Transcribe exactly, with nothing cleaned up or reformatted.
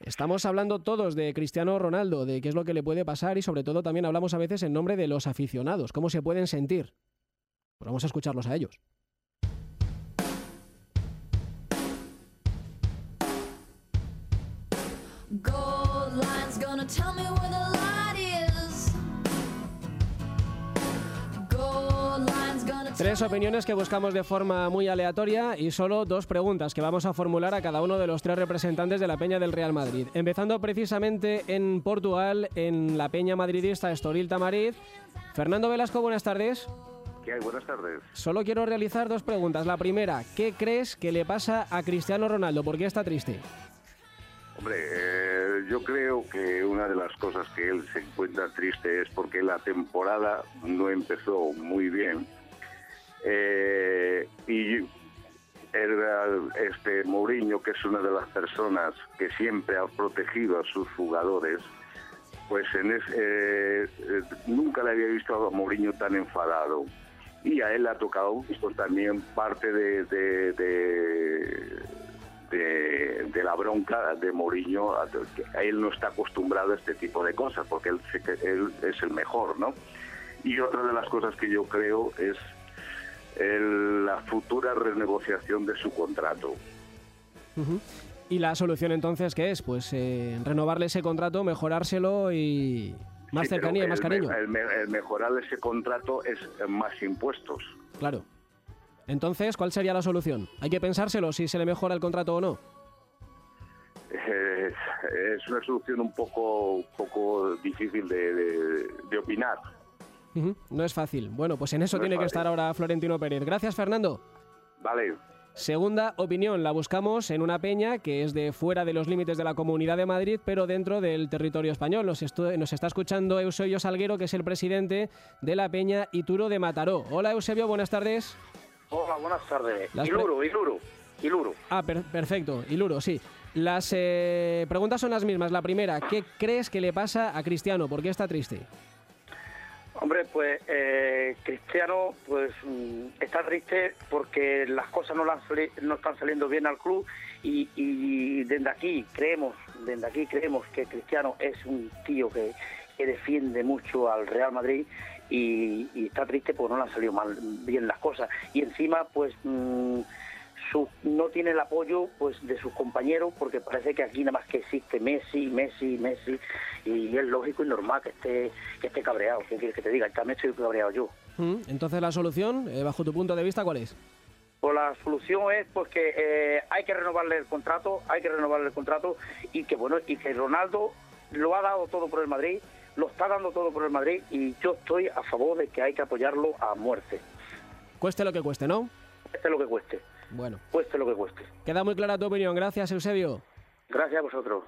Estamos hablando todos de Cristiano Ronaldo, de qué es lo que le puede pasar y sobre todo también hablamos a veces en nombre de los aficionados, cómo se pueden sentir. Pues vamos a escucharlos a ellos. Gold line's gonna tell me where the light is. Gold line's gonna tell Tres opiniones que buscamos de forma muy aleatoria y solo dos preguntas que vamos a formular a cada uno de los tres representantes de la Peña del Real Madrid. Empezando precisamente en Portugal, en la Peña madridista Estoril Tamariz. Fernando Velasco, buenas tardes. ¿Qué hay? Buenas tardes. Solo quiero realizar dos preguntas. La primera, ¿qué crees que le pasa a Cristiano Ronaldo? ¿Por qué está triste? Hombre, eh, yo creo que una de las cosas que él se encuentra triste es porque la temporada no empezó muy bien. Eh, y era este Mourinho, que es una de las personas que siempre ha protegido a sus jugadores, pues en es, eh, eh, nunca le había visto a Mourinho tan enfadado. Y a él le ha tocado pues, también parte de... de, de De, de la bronca de Mourinho, a, a él no está acostumbrado a este tipo de cosas, porque él, él es el mejor, ¿no? Y otra de las cosas que yo creo es el, la futura renegociación de su contrato. Uh-huh. ¿Y la solución entonces qué es? Pues eh, renovarle ese contrato, mejorárselo y más Sí, cercanía y más el, cariño. El, el mejorar ese contrato es más impuestos. Claro. Entonces, ¿cuál sería la solución? ¿Hay que pensárselo si se le mejora el contrato o no? Eh, es una solución un poco, poco difícil de, de, de opinar. Uh-huh. No es fácil. Bueno, pues en eso No tiene es que fácil. estar ahora Florentino Pérez. Gracias, Fernando. Vale. Segunda opinión, la buscamos en una peña que es de fuera de los límites de la Comunidad de Madrid, pero dentro del territorio español. Nos, estu- nos está escuchando Eusebio Salguero, que es el presidente de la peña Ituro de Mataró. Hola, Eusebio, buenas tardes. Hola, buenas tardes. Las Iluro, Iluro, Iluro. Ah, per- perfecto, Iluro, sí. Las eh, preguntas son las mismas. La primera, ¿qué crees que le pasa a Cristiano? ¿Por qué está triste? Hombre, pues eh, Cristiano pues mm, está triste porque las cosas no, las, no están saliendo bien al club y, y desde aquí creemos, desde aquí creemos que Cristiano es un tío que, que defiende mucho al Real Madrid y, y está triste porque no le han salido mal bien las cosas y encima pues mmm, su, no tiene el apoyo pues de sus compañeros porque parece que aquí nada más que existe Messi, Messi, Messi y es lógico y normal que esté que esté cabreado. ¿Qué quieres que te diga? También estoy cabreado yo. ¿Mm? Entonces la solución, eh, bajo tu punto de vista, ¿cuál es? Pues la solución es pues que eh, hay que renovarle el contrato, hay que renovarle el contrato y que bueno y que Ronaldo lo ha dado todo por el Madrid, lo está dando todo por el Madrid y yo estoy a favor de que hay que apoyarlo a muerte. Cueste lo que cueste, ¿no? Cueste lo que cueste. Bueno. Cueste lo que cueste. Queda muy clara tu opinión. Gracias, Eusebio. Gracias a vosotros.